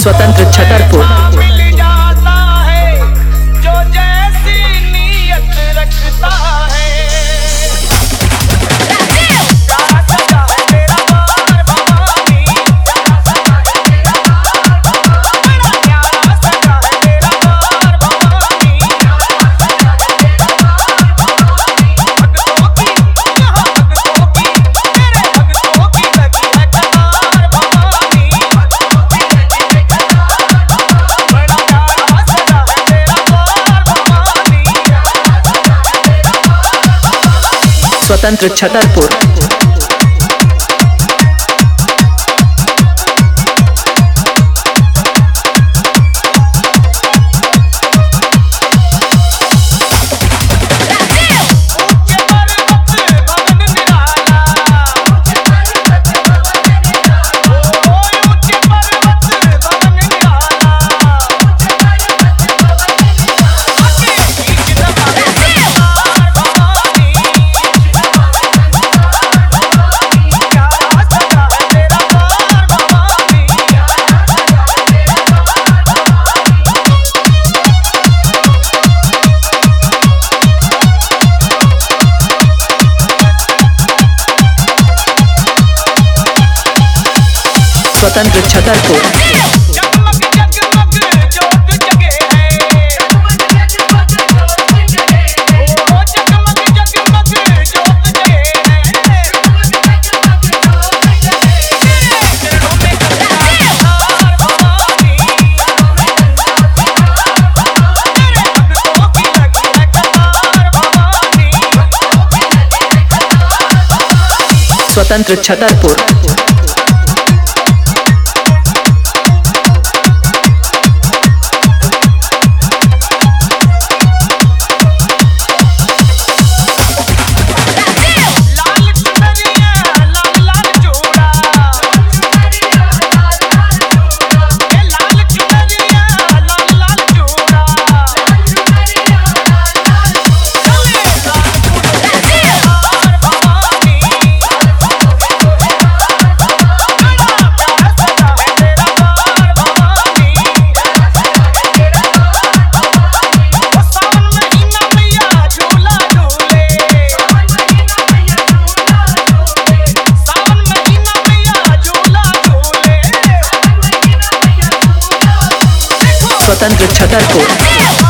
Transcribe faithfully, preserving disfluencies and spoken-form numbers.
स्वतंत्र छतरपुर। मिल जाता है जो जैसी नीयत रखता है। प्यारा सजा है तेरा बार भवानी, बड़ा प्यारा सजा है तेरा बार भवानी। भक्तों की यहाँ भक्तों की तेरे भक्तों की लगी है कतार भवानी। बड़ा प्यारा सजा है तेरा बार भवानी। स्वतंत्र छतरपुर। ऊंचे पर्वत भवन निराला, ओए ऊंचे पर्वत भवन निराला। आके बीच दबा है सरदार भवानी। प्यारा सजा है तेरा बार भवानी। स्वतंत्र छतरपुर। जगमग जगमग जोत जगे है, ओ जगमग जगमग जोत जगे है। तेरे चरणों में कतार कतार भवानी, तेरे भक्तों की लगी है कतार भवानी। स्वतंत्र छतरपुर। लाल चुनरिया लाल लाल चूड़ा, ए लाल चुनरिया लाल लाल चूड़ा। चले लाल फूलों के हार भवानी, बड़ा प्यारा सजा है तेरा बार भवानी। ओ सावन महीना मैया झूला झूले, सावन महीना मैया झूला झूले। देखो स्वतंत्र छतरपुर।